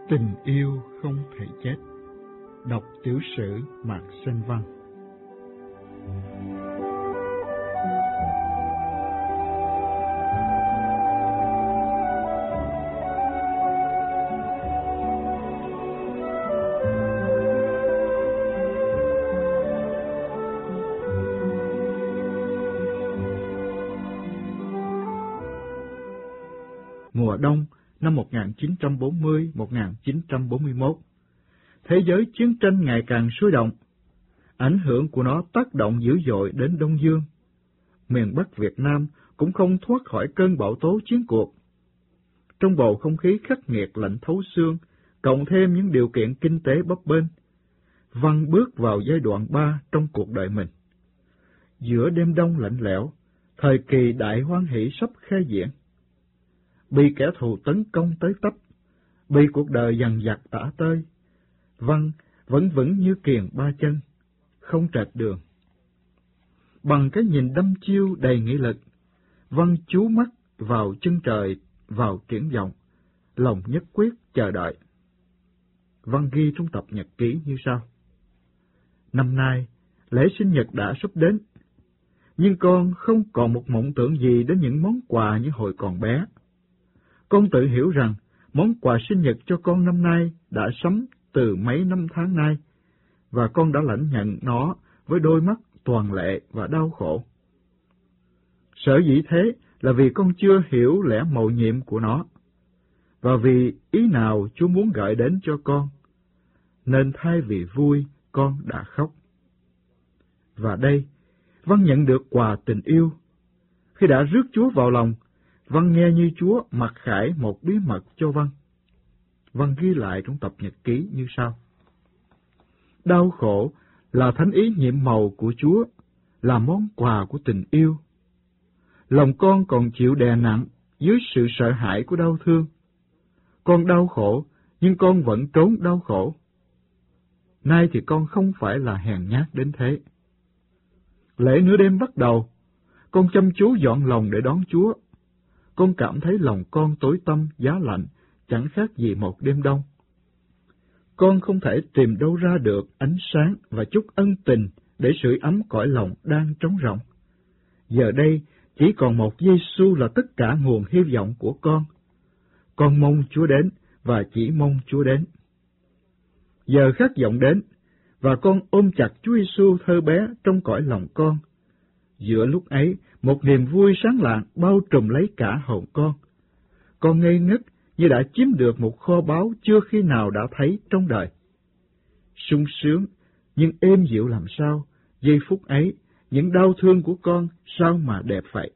Tình yêu không thể chết. Đọc tiểu sử Mạc Sinh Văn. Mùa đông năm 1940-1941, thế giới chiến tranh ngày càng sôi động. Ảnh hưởng của nó tác động dữ dội đến Đông Dương. Miền Bắc Việt Nam cũng không thoát khỏi cơn bão tố chiến cuộc. Trong bầu không khí khắc nghiệt lạnh thấu xương, cộng thêm những điều kiện kinh tế bấp bênh, Văn bước vào giai đoạn 3 trong cuộc đời mình. Giữa đêm đông lạnh lẽo, thời kỳ đại hoan hỷ sắp khai diễn. Bị kẻ thù tấn công tới tấp, bị cuộc đời dằn vặt tả tơi, Văn vẫn vững như kiềng ba chân, không trệt đường. Bằng cái nhìn đăm chiêu đầy nghị lực, Văn chú mắt vào chân trời, vào triển vọng, lòng nhất quyết chờ đợi. Văn ghi trong tập nhật ký như sau: Năm nay, lễ sinh nhật đã sắp đến, nhưng con không còn một mộng tưởng gì đến những món quà như hồi còn bé. Con tự hiểu rằng món quà sinh nhật cho con năm nay đã sắm từ mấy năm tháng nay, và con đã lãnh nhận nó với đôi mắt toàn lệ và đau khổ. Sở dĩ thế là vì con chưa hiểu lẽ mầu nhiệm của nó, và vì ý nào Chúa muốn gợi đến cho con, nên thay vì vui, con đã khóc. Và đây, Văn nhận được quà tình yêu. Khi đã rước Chúa vào lòng, Văn nghe như Chúa mặc khải một bí mật cho Văn. Văn ghi lại trong tập nhật ký như sau: Đau khổ là thánh ý nhiệm màu của Chúa, là món quà của tình yêu. Lòng con còn chịu đè nặng dưới sự sợ hãi của đau thương. Con đau khổ, nhưng con vẫn trốn đau khổ. Nay thì con không phải là hèn nhát đến thế. Lễ nửa đêm bắt đầu, con chăm chú dọn lòng để đón Chúa. Con cảm thấy lòng con tối tăm, giá lạnh, chẳng khác gì một đêm đông. Con không thể tìm đâu ra được ánh sáng và chút ân tình để sưởi ấm cõi lòng đang trống rỗng. Giờ đây, chỉ còn một Giê-xu là tất cả nguồn hy vọng của con. Con mong Chúa đến và chỉ mong Chúa đến. Giờ khát vọng đến, và con ôm chặt Chúa Giê-xu thơ bé trong cõi lòng con. Giữa lúc ấy, một niềm vui sáng lạng bao trùm lấy cả hồn con. Con ngây ngất như đã chiếm được một kho báu chưa khi nào đã thấy trong đời. Sung sướng, nhưng êm dịu làm sao, giây phút ấy, những đau thương của con sao mà đẹp vậy.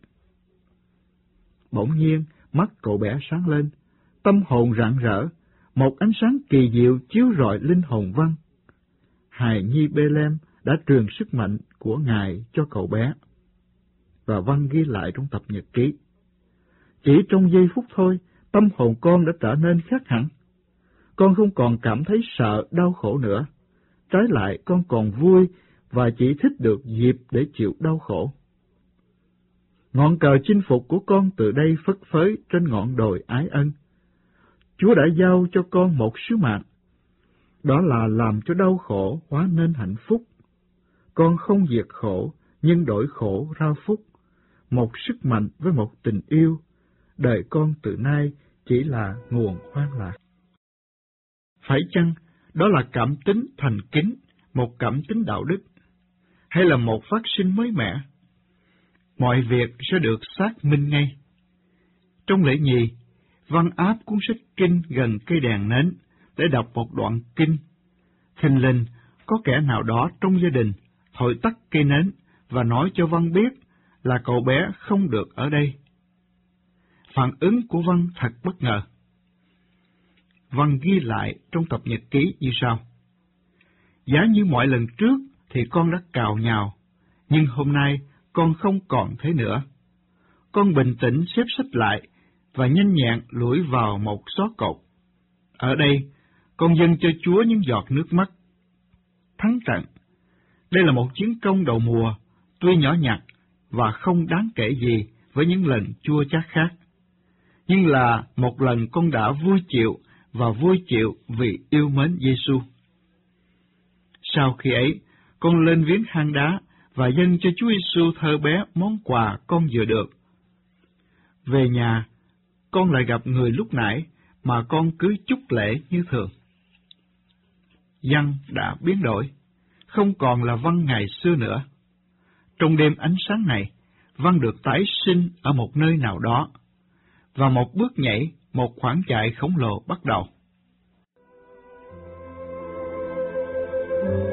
Bỗng nhiên, mắt cậu bé sáng lên, tâm hồn rạng rỡ, một ánh sáng kỳ diệu chiếu rọi linh hồn Văn. Hài nhi Bê-lem đã truyền sức mạnh của Ngài cho cậu bé. Và Văn ghi lại trong tập nhật ký: Chỉ trong giây phút thôi, tâm hồn con đã trở nên khác hẳn. Con không còn cảm thấy sợ, đau khổ nữa. Trái lại, con còn vui và chỉ thích được dịp để chịu đau khổ. Ngọn cờ chinh phục của con từ đây phất phới trên ngọn đồi ái ân. Chúa đã giao cho con một sứ mạng, đó là làm cho đau khổ hóa nên hạnh phúc. Con không diệt khổ, nhưng đổi khổ ra phúc. Một sức mạnh với một tình yêu, đời con từ nay chỉ là nguồn hoan lạc. Phải chăng đó là cảm tính thành kính, một cảm tính đạo đức, hay là một phát sinh mới mẻ? Mọi việc sẽ được xác minh ngay. Trong lễ nhì, Văn áp cuốn sách kinh gần cây đèn nến để đọc một đoạn kinh. Thình lình có kẻ nào đó trong gia đình thổi tắt cây nến và nói cho Văn biết là cậu bé không được ở đây. Phản ứng của Văn thật bất ngờ. Văn ghi lại trong tập nhật ký như sau: Giá như mọi lần trước thì con đã cào nhào, nhưng hôm nay con không còn thế nữa. Con bình tĩnh xếp sách lại và nhanh nhẹn lủi vào một xó cột. Ở đây, con dâng cho Chúa những giọt nước mắt. Thắng trận. Đây là một chiến công đầu mùa, tuy nhỏ nhặt và không đáng kể gì với những lần chua chát khác. Nhưng là một lần con đã vui chịu và vui chịu vì yêu mến Giêsu. Sau khi ấy, con lên viếng hang đá và dâng cho Chúa Giêsu thơ bé món quà con vừa được. Về nhà, con lại gặp người lúc nãy mà con cứ chúc lễ như thường. Văn đã biến đổi, không còn là Văn ngày xưa nữa. Trong đêm ánh sáng này, Văn được tái sinh ở một nơi nào đó, và một bước nhảy, một khoảng chạy khổng lồ bắt đầu.